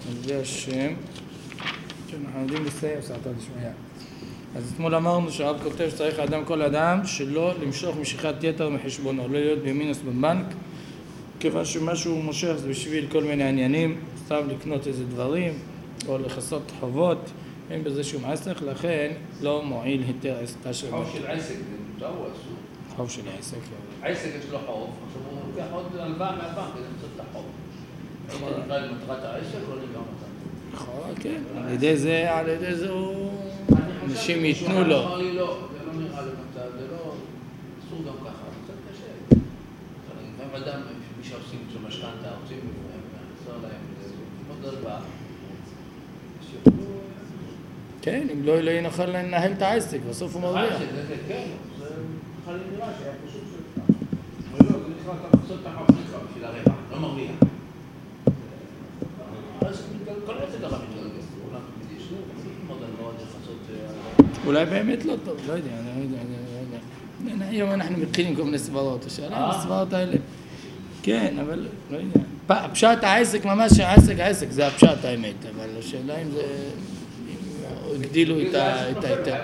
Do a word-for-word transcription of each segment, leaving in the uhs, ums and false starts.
זה השם. שאנחנו יודעים לסיים סעתא דשמיא. אז אתמול אמרנו שהרב כותב שצריך האדם כל אדם שלא למשוך משיכת יתר מחשבונו, לא להיות במינוס בבנק, כיוון שמה שהוא מושך זה בשביל כל מיני עניינים, סתם לקנות איזה דברים, או לחסות חובות, אין בזה שום עסק, לכן לא מועיל היתר עסקה של חוב של עסק, זה מותר או אסור? חוב של עסק. עסק יש לו חוב, עכשיו הוא לוקח עוד הלוואה מהבנק כדי למצוא את החוב. זה נקרא למטרת העסק או נקרא מטרת? נכון, כן. על ידי זה, על ידי זה הוא... אנשים ייתנו לו. אמר לי לא, זה לא נראה למצב, זה לא... אסור גם ככה, זה קצת קשה. גם אדם, מי שעושים את המשכנתא, רוצים לעזור להם, זה עוד הלוואה. כן, אם לא יהיה נכון לנהל את העסק, בסוף הוא מרוויח. כן, זה בכלל נראה שהיה פשוט שלך. אבל לא, זה נקרא אתה מחסות את החוב שלך בשביל הרווח, לא מרוויח. אז כל עסק ככה מתגלגל, אולי תמיד יש לו, מאוד הלוואות לחסות... אולי באמת לא טוב, לא יודע, אני לא יודע, אני לא יודע. היום אנחנו מתחילים כל מיני סברות, השאלה, הסברות האלה. כן, אבל לא יודע. הפשט העסק, ממש העסק, העסק, זה הפשט האמת, אבל השאלה אם זה... הגדילו את היתר.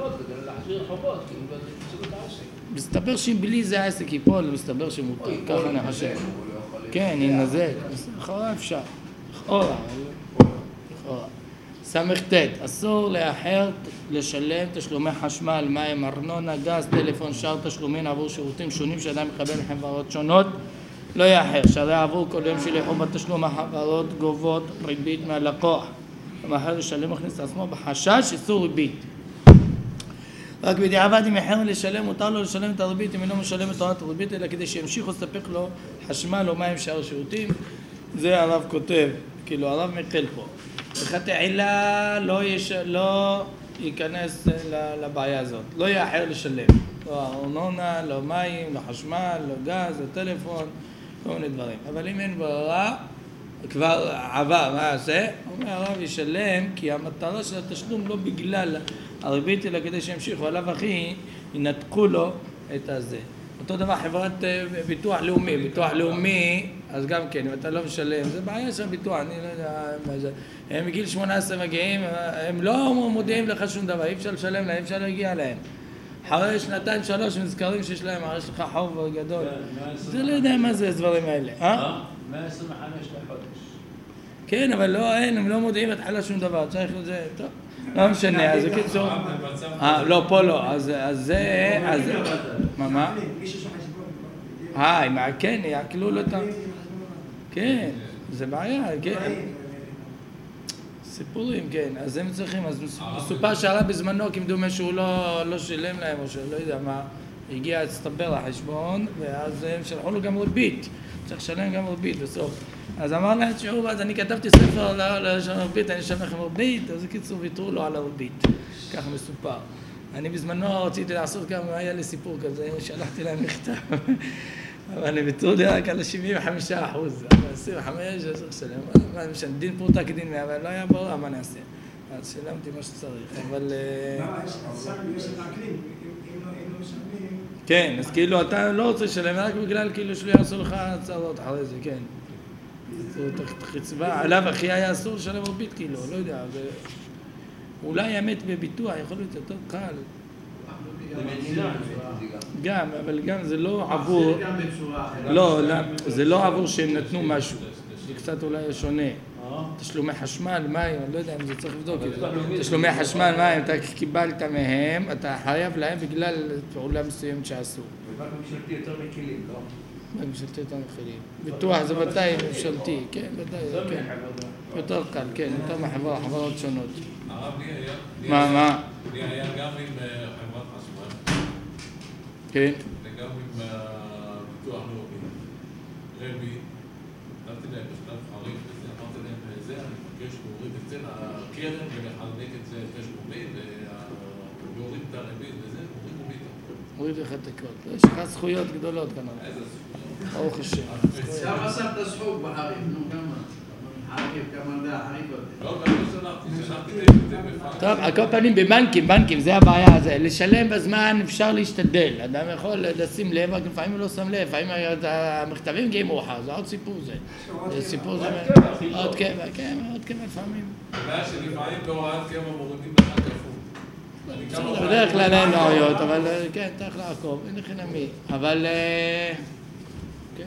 מסתבר שאם בלי זה העסק ייפול, מסתבר שמותר, ככה אני חושב. כן, ינזק, לכאורה אפשר. לכאורה. לכאורה. סמך תת, אסור לאחר לשלם תשלומי חשמל, מים, ארנונה, גז, טלפון, שאר תשלומים עבור שירותים שונים שאדם מקבל מחברות שונות, לא יאחר, שהרי עבור כל יום של חובת תשלום החברות גובות ריבית מהלקוח. המאחר לשלם מכניס לעצמו בחשש איסור ריבית. רק בדיעבד אם יחר לשלם, מותר לו לשלם את הריבית אם אינו משלם את הוראת הריבית, אלא כדי שימשיך לספק לו חשמל או מים שאר שירותים. זה הרב כותב, כאילו הרב מקל פה. לכתחילה לא, יש, לא ייכנס לבעיה הזאת, לא יאחר לשלם. לא ארנונה, לא מים, לא חשמל, לא גז, לא טלפון, כל מיני דברים. אבל אם אין ברירה, כבר עבר, מה עושה? אומר הרב ישלם, כי המטרה של התשלום לא בגלל הריבית, אלא כדי שימשיכו עליו אחי, ינתקו לו את הזה. אותו דבר חברת ביטוח לאומי, ביטוח לאומי, אז גם כן, אם אתה לא משלם, זה בעיה של ביטוח, אני לא יודע מה זה. הם בגיל שמונה עשרה מגיעים, הם לא מודיעים לך שום דבר, אי אפשר לשלם להם, אי אפשר להגיע להם. אחרי שנתיים שלוש נזכרים שיש להם, יש לך חוב גדול. זה לא יודע מה זה הדברים האלה. אה? מאה עשרים וחמש לחודש. כן, אבל לא, אין, הם לא מודיעים התחלה שום דבר, צריך לזה, טוב, לא משנה, אז זה קיצור. אה, לא, פה לא, אז זה, אז... מה, מה? אה, כן, יעקלו לו את ה... כן, זה בעיה, כן. סיפורים, כן, אז הם צריכים, אז מסופר שעלה בזמנו, כמדומה שהוא לא שילם להם, או שלא יודע מה, הגיע להצטבר לחשבון, ואז הם שלחו לו גם ריבית, צריך לשלם גם ריבית בסוף. אז אמר להם, תשמעו, אז אני כתבתי ספר לשלם ריבית, אני אשלם לכם ריבית, אז קיצור ויתרו לו על הריבית, כך מסופר. אני בזמנו רציתי לעשות גם, היה לי סיפור כזה, שלחתי להם מכתב, אבל אני ויתרו לי רק על שבעים וחמישה אחוז, עשרים וחמש, עשר שלם, מה למשל, דין פרוטה כדין מאה, אבל לא היה ברור מה נעשה. אז שילמתי מה שצריך, אבל... מה, יש מעקלים, אם לא משלמים... כן, אז כאילו אתה לא רוצה לשלם, רק בגלל כאילו שלא יעשו לך צרות אחרי זה, כן. חצבה, עליו אחי היה אסור לשלם ריבית, כאילו, לא יודע, אולי האמת בביטוח, יכול להיות יותר קל. גם, אבל גם זה לא עבור, לא, זה לא עבור שהם נתנו משהו, זה קצת אולי שונה. תשלומי חשמל, מים, אני לא יודע אם זה צריך לבדוק את זה. תשלומי חשמל, מים, אתה קיבלת מהם, אתה חייב להם בגלל פעולה מסוימת שעשו. ובנק ממשלתי יותר מקלים, לא? בנק ממשלתי יותר מקלים. ביטוח זה ודאי ממשלתי, כן, ודאי, כן. יותר קל, כן, יותר מחברות, חברות שונות. הרב לי היה... מה, מה? לי היה גם עם חברת חשמל. כן. וגם עם ביטוח לאומי. רבי, נתתי להם בשלב חריף וזה, אמרתי להם זה, אני מבקש להוריד את זה לקרן ולחלק את זה תשלומי ולהוריד את הריבית וזה, הורידו לי את הכל. הוריד לך את הכל. יש לך זכויות גדולות כנראה. איזה זכויות? ברוך השם. שם עשת זכות בחריף, נו כמה? חריף, כמה זה החריף הזה. לא, גם לא שלחתי, שלחתי את זה בפעם. טוב, על כל פנים בבנקים, בנקים, זה הבעיה, זה לשלם בזמן אפשר להשתדל, אדם יכול לשים לב, רק לפעמים הוא לא שם לב, לפעמים המכתבים גאים מאוחר, זה עוד סיפור זה. זה סיפור זה, עוד קבע, כן, עוד קבע לפעמים. הבעיה שלפעמים בהוראת קבע מורידים לך כפול. בדרך כלל אין בעיות, אבל כן, צריך לעקוב, אין לכם מי, אבל כן.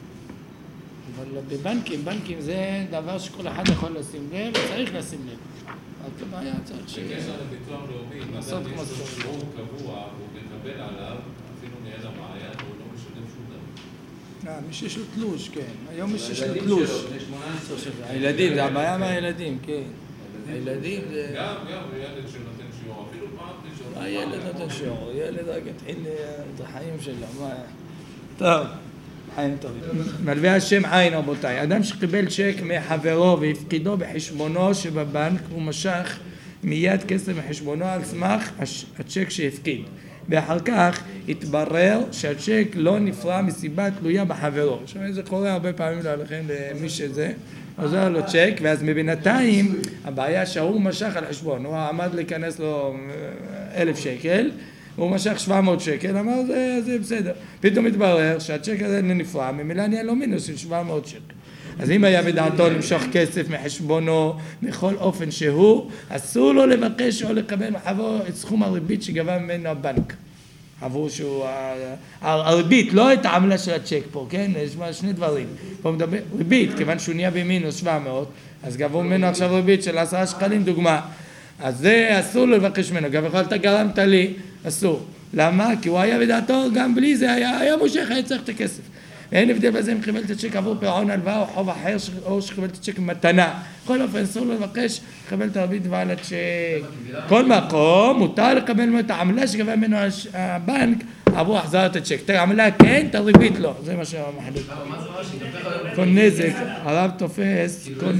אבל בבנקים, בנקים זה דבר שכל אחד יכול לשים לב, וצריך לשים לב. אבל כבעיה צריך ש... בקשר לביטוח לאומי, אם אדם יש לו שיעור קבוע, והוא מקבל עליו, אפילו נהיה למעיין, הוא לא משלם שום דבר. מי שיש לו תלוש, כן. היום מי שיש לו תלוש. הילדים, זה הבעיה מהילדים, כן. הילדים זה... גם, גם, ילד שנותן שיעור, אפילו פעם תשעור. הילד נותן שיעור, ילד רק התחיל את החיים שלו, מה... טוב. חיים טובים. מלווה השם עין רבותיי, אדם שקיבל צ'ק מחברו והפקידו בחשבונו שבבנק הוא משך מיד כסף מחשבונו על סמך הצ'ק שהפקיד ואחר כך התברר שהצ'ק לא נפרע מסיבה תלויה בחברו. עכשיו זה קורה הרבה פעמים לכן למי שזה עוזר לו צ'ק ואז מבינתיים הבעיה שהוא משך על חשבון, הוא עמד להיכנס לו אלף שקל הוא משך שבע מאות שקל, אמר זה, זה בסדר. פתאום התברר שהצ'ק הזה נפרע, ממילא נהיה לו מינוס של שבע מאות שקל. אז אם היה בדעתו למשוך כסף מחשבונו בכל אופן שהוא, אסור לו לבקש או לקבל מחברו את סכום הריבית שגבה ממנו הבנק. עבור שהוא, הריבית, לא את העמלה של הצ'ק פה, כן? יש שני דברים. פה מדבר, ריבית, כיוון שהוא נהיה במינוס שבע מאות, אז גבו ממנו עכשיו ריבית של עשרה שקלים, דוגמה. אז זה אסור לבקש ממנו, גם יכול אתה גרמת לי, אסור. למה? כי הוא היה בדעתו, גם בלי זה היה, היה מושך, היה צריך את הכסף. ואין הבדל בזה אם קיבל את הצ'ק עבור פירעון הלוואה או חוב אחר, או שקיבל את הצ'ק במתנה. בכל אופן, אסור לבקש לקבל את הריבית ועל הצ'ק. כל מקום, מותר לקבל את העמלה שגבה ממנו הבנק עבור החזרת הצ'ק. את העמלה כן, את הריבית לא. זה מה שהמחליט. כל נזק, הרב תופס, כל...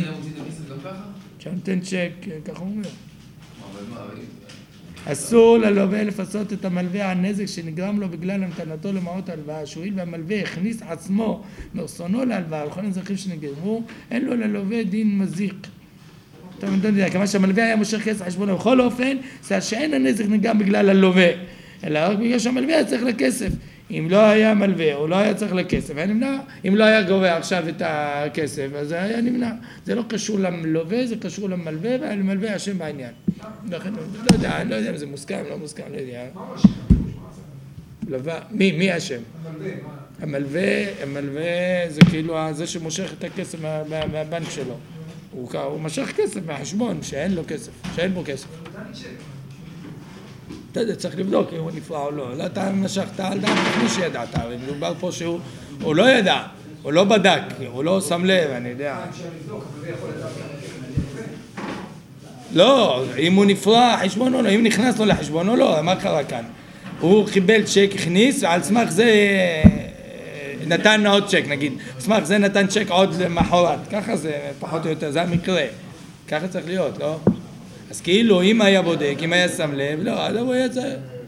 שנותן צ'ק, ככה הוא אומר. אסור ללווה לפצות את המלווה על נזק שנגרם לו בגלל המתנתו למעות הלוואה, שהואיל והמלווה הכניס עצמו מרצונו להלוואה, לכל הנזקים שנגרמו, אין לו ללווה דין מזיק. טוב, אני לא יודע, כמה שהמלווה היה מושך כסף חשבונו, בכל אופן, זה שאין הנזק נגרם בגלל הלווה, אלא רק בגלל שהמלווה היה צריך לכסף. אם לא היה מלווה, או לא היה צריך לכסף, היה נמנע. אם לא היה גובה עכשיו את הכסף, אז זה היה נמנע. זה לא קשור למלווה, זה קשור למלווה, והמלווה השם בעניין. לכן, לא יודע, אני לא יודע אם זה מוסכם, לא מוסכם, לא יודע. לווה, מי, מי השם? המלווה, המלווה זה כאילו זה שמושך את הכסף מהבנק שלו. הוא משך כסף מהחשבון, שאין לו כסף, שאין בו כסף. אתה יודע, צריך לבדוק אם הוא נפרע או לא. לא אתה משכת על דעת מי שידעת, אבל מדובר פה שהוא הוא לא ידע, הוא לא בדק, הוא לא שם לב, אני יודע. לא, אם הוא נפרע חשבונו לא, אם נכנס לו לחשבונו לא, מה קרה כאן? הוא קיבל צ'ק, הכניס, ועל סמך זה נתן עוד צ'ק, נגיד. על סמך זה נתן צ'ק עוד למחרת. ככה זה פחות או יותר, זה המקרה. ככה צריך להיות, לא? אז כאילו אם היה בודק, אם היה שם לב, לא, אז הוא היה צריך.